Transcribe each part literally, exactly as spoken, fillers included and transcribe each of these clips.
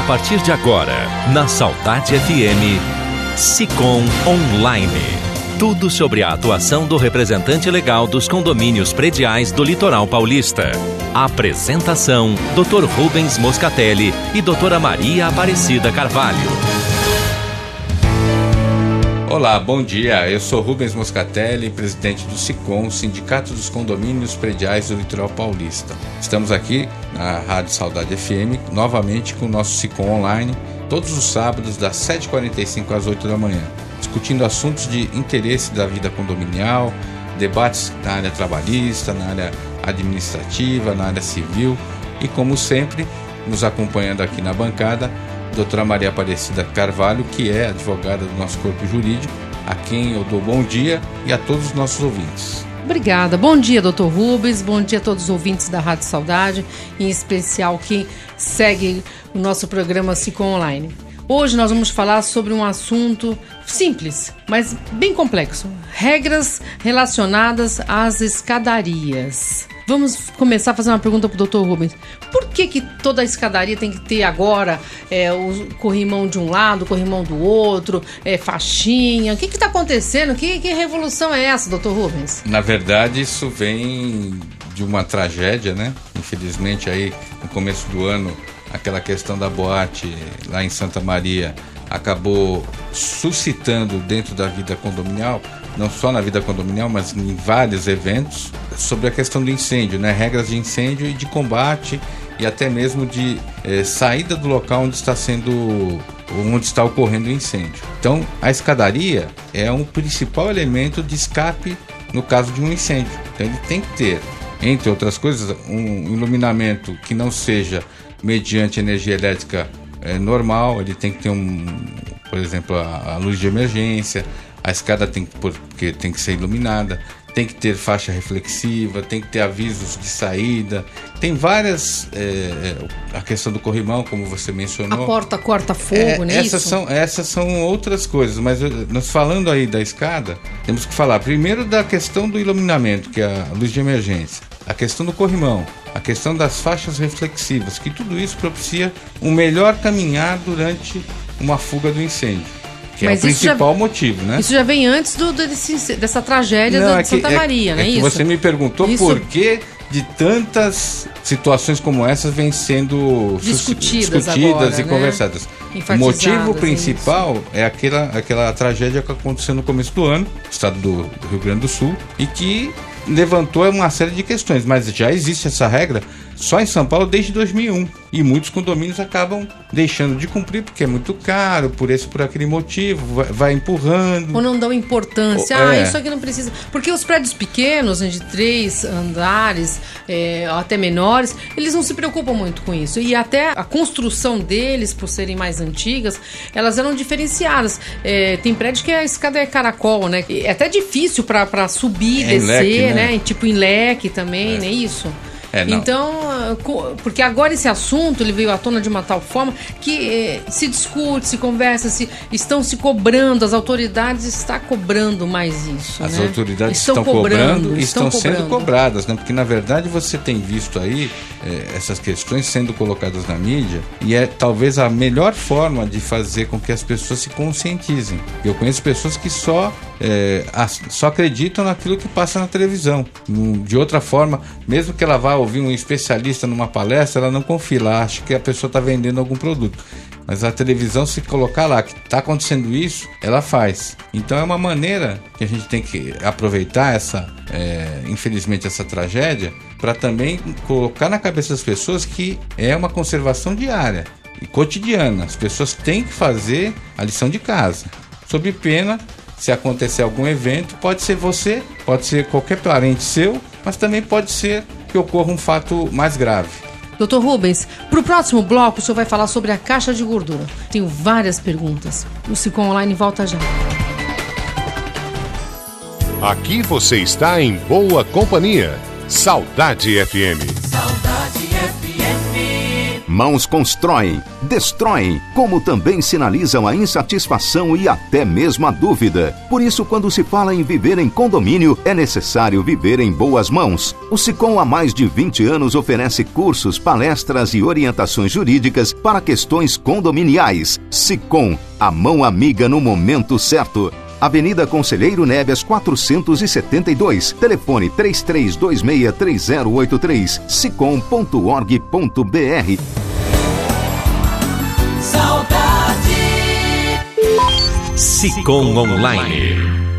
A partir de agora, na Saudade F M, Sicom Online. Tudo sobre a atuação do representante legal dos condomínios prediais do Litoral Paulista. Apresentação, doutor Rubens Moscatelli e doutora Maria Aparecida Carvalho. Olá, bom dia. Eu sou Rubens Moscatelli, presidente do Sicom, Sindicato dos Condomínios Prediais do Litoral Paulista. Estamos aqui na Rádio Saudade F M, novamente com o nosso Sicom Online, todos os sábados, das sete e quarenta e cinco às oito da manhã, discutindo assuntos de interesse da vida condominial, debates na área trabalhista, na área administrativa, na área civil e, como sempre, nos acompanhando aqui na bancada, doutora Maria Aparecida Carvalho, que é advogada do nosso corpo jurídico, a quem eu dou bom dia e a todos os nossos ouvintes. Obrigada. Bom dia, doutor Rubens. Bom dia a todos os ouvintes da Rádio Saudade, em especial quem segue o nosso programa Sicom Online. Hoje nós vamos falar sobre um assunto simples, mas bem complexo. Regras relacionadas às escadarias. Vamos começar a fazer uma pergunta para o doutor Rubens. Por que que toda a escadaria tem que ter agora é, o corrimão de um lado, o corrimão do outro, é, faixinha? O que está acontecendo? Que, que revolução é essa, doutor Rubens? Na verdade, isso vem de uma tragédia, né? Infelizmente, aí no começo do ano, aquela questão da boate lá em Santa Maria acabou suscitando dentro da vida condominial, não só na vida condominial, mas em vários eventos, sobre a questão do incêndio, né? Regras de incêndio e de combate e até mesmo de eh, saída do local onde está sendo, onde está ocorrendo o incêndio. Então, a escadaria é um principal elemento de escape no caso de um incêndio. Então, ele tem que ter, entre outras coisas, um iluminamento que não seja mediante energia elétrica é, normal. Ele tem que ter um, por exemplo, a, a luz de emergência, a escada tem que, porque tem que ser iluminada, tem que ter faixa reflexiva, tem que ter avisos de saída, tem várias, é, a questão do corrimão, como você mencionou. A porta corta-fogo, é, não é essas isso? São, essas são outras coisas, mas nós falando aí da escada, temos que falar primeiro da questão do iluminamento, que é a luz de emergência, a questão do corrimão, a questão das faixas reflexivas, que tudo isso propicia um melhor caminhar durante uma fuga do incêndio, que Mas é o principal já, motivo, né? Isso já vem antes do, desse, dessa tragédia não, de é que, Santa Maria, é, não é, é isso? Você me perguntou isso... por que de tantas situações como essas vêm sendo discutidas, discutidas agora, e né? conversadas. O motivo principal isso. é aquela, aquela tragédia que aconteceu no começo do ano, no estado do, do Rio Grande do Sul, e que levantou uma série de questões, mas já existe essa regra só em São Paulo desde dois mil e um, e muitos condomínios acabam deixando de cumprir porque é muito caro, por esse por aquele motivo, vai, vai empurrando. Ou não dão importância, Ou, ah, é. isso aqui não precisa. Porque os prédios pequenos, de três andares, é, até menores, eles não se preocupam muito com isso. E até a construção deles, por serem mais antigas, elas eram diferenciadas. É, tem prédio que a escada é caracol, né? É até difícil para subir, é descer, leque, né? né? Tipo em leque também, é. não é isso? É, então, porque agora esse assunto ele veio à tona de uma tal forma que eh, se discute, se conversa, se, estão se cobrando, as autoridades estão cobrando mais isso. As né? autoridades estão, estão cobrando e estão, estão sendo cobradas, né? Porque na verdade você tem visto aí eh, essas questões sendo colocadas na mídia e é talvez a melhor forma de fazer com que as pessoas se conscientizem. Eu conheço pessoas que só, eh, só acreditam naquilo que passa na televisão. De outra forma, mesmo que ela vá ouvir um especialista numa palestra, ela não confia, ela acha que a pessoa está vendendo algum produto. Mas a televisão, se colocar lá que está acontecendo isso, ela faz. Então é uma maneira que a gente tem que aproveitar essa, é, infelizmente, essa tragédia, para também colocar na cabeça das pessoas que é uma conservação diária e cotidiana. As pessoas têm que fazer a lição de casa, sob pena, se acontecer algum evento, pode ser você, pode ser qualquer parente seu, mas também pode ser que ocorra um fato mais grave. doutor Rubens, para o próximo bloco o senhor vai falar sobre a caixa de gordura. Tenho várias perguntas. O Sicom Online volta já. Aqui você está em boa companhia. Saudade F M. Saudade F M. Mãos constroem, destroem, como também sinalizam a insatisfação e até mesmo a dúvida. Por isso, quando se fala em viver em condomínio, é necessário viver em boas mãos. O Sicom há mais de vinte anos oferece cursos, palestras e orientações jurídicas para questões condominiais. Sicom, a mão amiga no momento certo. Avenida Conselheiro Neves quatrocentos e setenta e dois, telefone três três dois seis três zero oito três, sicom ponto org ponto br. Saudade Sicom Online.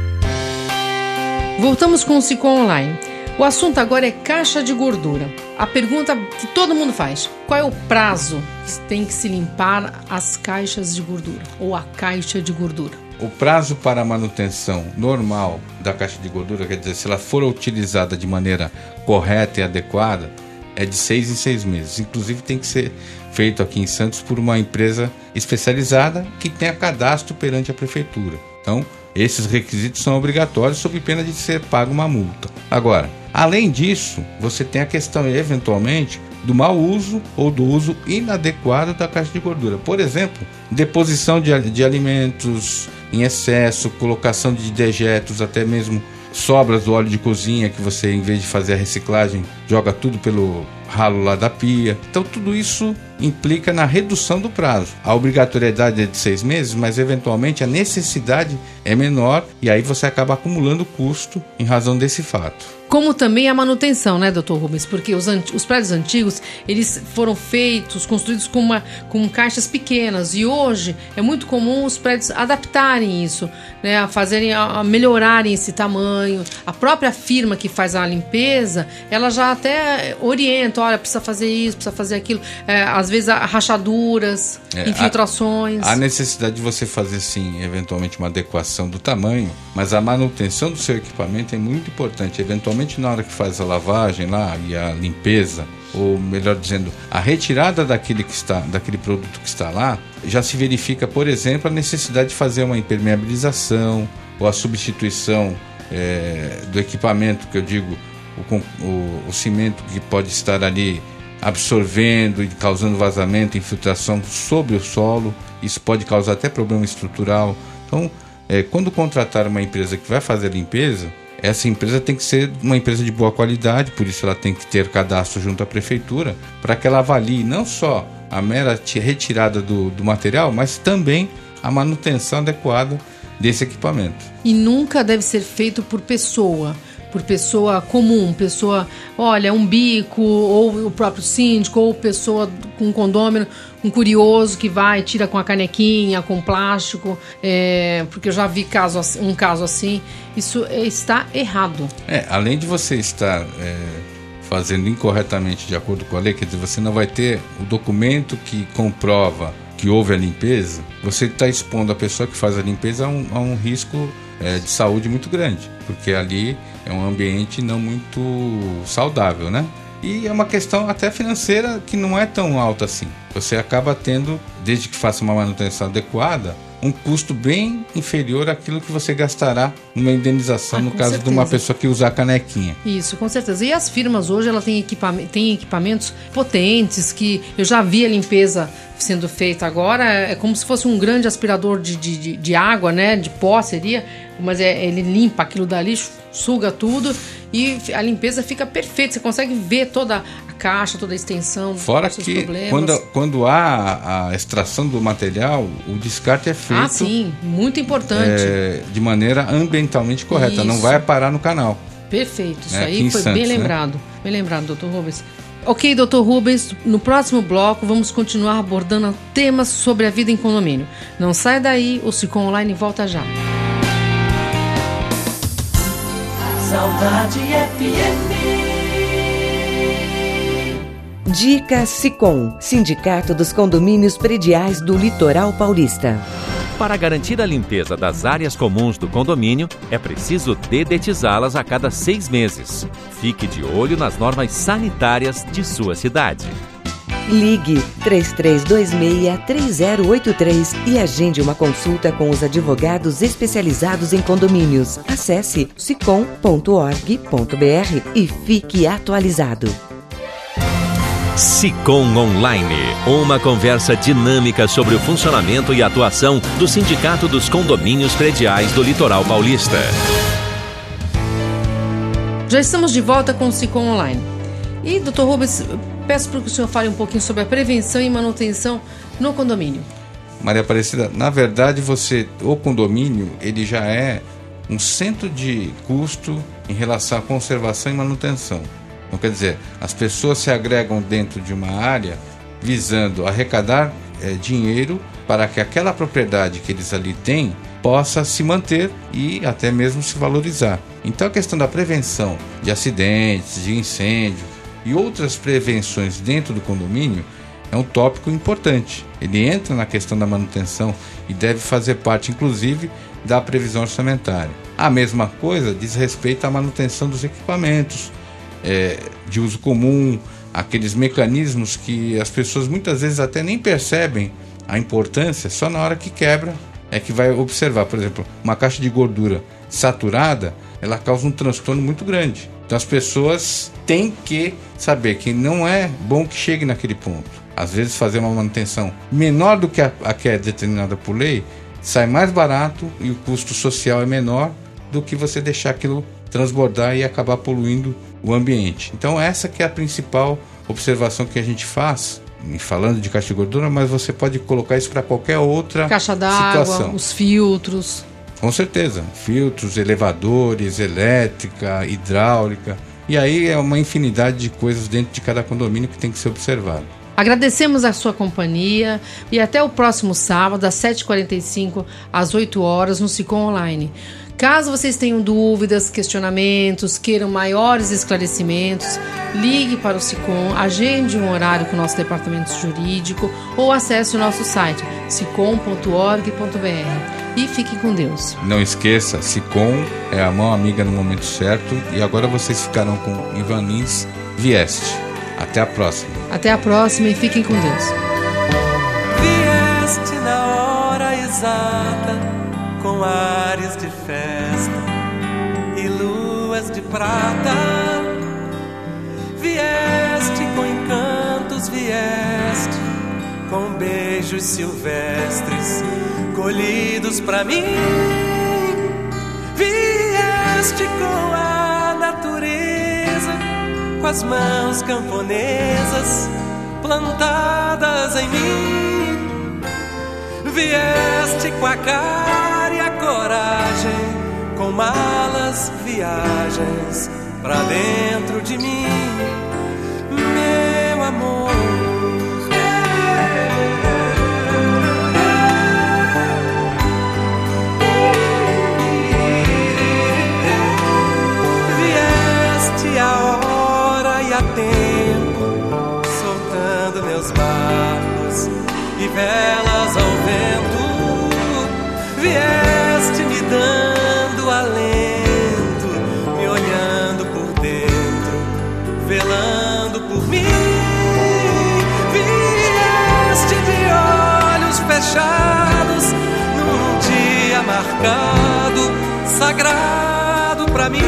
Voltamos com o Sicom Online. O assunto agora é caixa de gordura. A pergunta que todo mundo faz: qual é o prazo que tem que se limpar as caixas de gordura ou a caixa de gordura? O prazo para a manutenção normal da caixa de gordura, quer dizer, se ela for utilizada de maneira correta e adequada, é de seis em seis meses. Inclusive tem que ser feito aqui em Santos por uma empresa especializada que tenha cadastro perante a prefeitura. Então, esses requisitos são obrigatórios sob pena de ser paga uma multa. Agora, além disso, você tem a questão, eventualmente, do mau uso ou do uso inadequado da caixa de gordura. Por exemplo, deposição de, de alimentos em excesso, colocação de dejetos, até mesmo sobras do óleo de cozinha, que você, em vez de fazer a reciclagem, joga tudo pelo ralo lá da pia. Então tudo isso implica na redução do prazo. A obrigatoriedade é de seis meses, mas eventualmente a necessidade é menor e aí você acaba acumulando custo em razão desse fato. Como também a manutenção, né, doutor Rubens? Porque os, anti- os prédios antigos, eles foram feitos, construídos com, uma, com caixas pequenas. E hoje é muito comum os prédios adaptarem isso, né, a fazerem, a, a melhorarem esse tamanho. A própria firma que faz a limpeza, ela já até orienta, olha, precisa fazer isso, precisa fazer aquilo. É, às vezes rachaduras, é, infiltrações. Há necessidade de você fazer, sim, eventualmente uma adequação do tamanho, mas a manutenção do seu equipamento é muito importante. Eventualmente, na hora que faz a lavagem lá e a limpeza, ou melhor dizendo, a retirada daquele, que está, daquele produto que está lá, já se verifica, por exemplo, a necessidade de fazer uma impermeabilização ou a substituição é, do equipamento, que eu digo, o, o, o cimento que pode estar ali absorvendo e causando vazamento, infiltração sobre o solo. Isso pode causar até problema estrutural. Então, é, quando contratar uma empresa que vai fazer a limpeza, essa empresa tem que ser uma empresa de boa qualidade, por isso ela tem que ter cadastro junto à prefeitura, para que ela avalie não só a mera retirada do, do material, mas também a manutenção adequada desse equipamento. E nunca deve ser feito por pessoa, por pessoa comum, pessoa, olha, um bico, ou o próprio síndico, ou pessoa com condômino, um curioso que vai, tira com a canequinha, com plástico, é, porque eu já vi caso, um caso assim. Isso está errado. É, além de você estar é, fazendo incorretamente de acordo com a lei, quer dizer, você não vai ter o documento que comprova que houve a limpeza, você está expondo a pessoa que faz a limpeza a um, a um risco é, de saúde muito grande, porque ali é um ambiente não muito saudável, né? E é uma questão até financeira que não é tão alta assim. Você acaba tendo, desde que faça uma manutenção adequada, um custo bem inferior àquilo que você gastará numa indenização, ah, no caso certeza. De uma pessoa que usar a canequinha. Isso, com certeza. E as firmas hoje, ela tem, equipam- tem equipamentos potentes, que eu já vi a limpeza sendo feita agora, é como se fosse um grande aspirador de, de, de, de água, né, de pó seria, mas é, ele limpa aquilo dali, suga tudo e a limpeza fica perfeita, você consegue ver toda a caixa, toda a extensão. Fora que quando, quando há a extração do material, o descarte é feito. Ah, sim, muito importante. É, de maneira ambientalmente correta, isso. Não vai parar no canal. Perfeito, isso é, aí foi Santos, bem lembrado, né? Bem lembrado, doutor Rubens. Ok, doutor Rubens, no próximo bloco vamos continuar abordando temas sobre a vida em condomínio. Não sai daí, o Sicom Online volta já. Saudade F M. Dica Sicom, Sindicato dos Condomínios Prediais do Litoral Paulista. Para garantir a limpeza das áreas comuns do condomínio, é preciso dedetizá-las a cada seis meses. Fique de olho nas normas sanitárias de sua cidade. Ligue três três dois seis três zero oito três e agende uma consulta com os advogados especializados em condomínios. Acesse sicom ponto org ponto br e fique atualizado. Sicom Online, uma conversa dinâmica sobre o funcionamento e atuação do Sindicato dos Condomínios Prediais do Litoral Paulista. Já estamos de volta com o Sicom Online. E, doutor Rubens, peço para que o senhor fale um pouquinho sobre a prevenção e manutenção no condomínio. Maria Aparecida, na verdade, você, o condomínio, ele já é um centro de custo em relação à conservação e manutenção. Então, quer dizer, as pessoas se agregam dentro de uma área visando arrecadar é, dinheiro para que aquela propriedade que eles ali têm possa se manter e até mesmo se valorizar. Então, a questão da prevenção de acidentes, de incêndio e outras prevenções dentro do condomínio é um tópico importante. Ele entra na questão da manutenção e deve fazer parte, inclusive, da previsão orçamentária. A mesma coisa diz respeito à manutenção dos equipamentos é, de uso comum, aqueles mecanismos que as pessoas muitas vezes até nem percebem a importância, só na hora que quebra é que vai observar. Por exemplo, uma caixa de gordura saturada, ela causa um transtorno muito grande. Então as pessoas têm que saber que não é bom que chegue naquele ponto. Às vezes fazer uma manutenção menor do que a, a que é determinada por lei sai mais barato e o custo social é menor do que você deixar aquilo transbordar e acabar poluindo o ambiente. Então essa que é a principal observação que a gente faz, falando de caixa de gordura, mas você pode colocar isso para qualquer outra caixa d'água, situação. Os filtros. Com certeza, filtros, elevadores, elétrica, hidráulica, e aí é uma infinidade de coisas dentro de cada condomínio que tem que ser observado. Agradecemos a sua companhia e até o próximo sábado, das sete e quarenta e cinco às oito horas, no Sicom Online. Caso vocês tenham dúvidas, questionamentos, queiram maiores esclarecimentos, ligue para o Sicom, agende um horário com o nosso departamento jurídico ou acesse o nosso site sicom ponto org ponto br. E fiquem com Deus. Não esqueça, Sicom é a mão amiga no momento certo. E agora vocês ficarão com Ivan Lins Vieste. Até a próxima. Até a próxima e fiquem com Deus. Vieste na hora exata, com ares de festa e luas de prata. Vieste com encantos, vieste com beijos silvestres colhidos pra mim. Vieste com a natureza, com as mãos camponesas plantadas em mim. Vieste com a cara e a coragem, com malas, viagens pra dentro de mim, meu amor. Vieste a hora e a tempo, soltando meus barcos e velas ao vento. Vieste me dando alento, me olhando por dentro, velando por mim. Vieste de olhos fechados, num dia marcado, sagrado pra mim.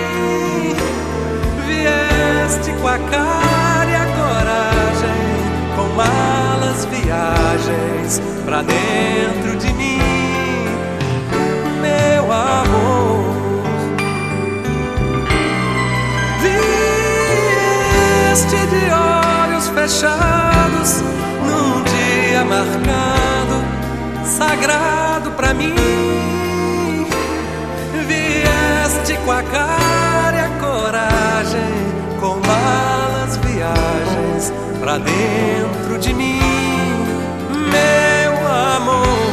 Vieste com a cara e a coragem, com malas, viagens pra dentro de mim, meu amor. Vieste de olhos fechados, num dia marcado, sagrado pra mim. Vieste com a cara e a coragem, com malas, viagens pra dentro de mim, meu amor.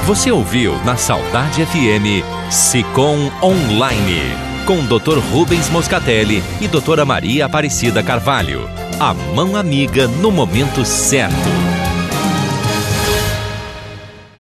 Você ouviu na Saudade F M Sicom Online, com doutor Rubens Moscatelli e doutora Maria Aparecida Carvalho. A mão amiga no momento certo.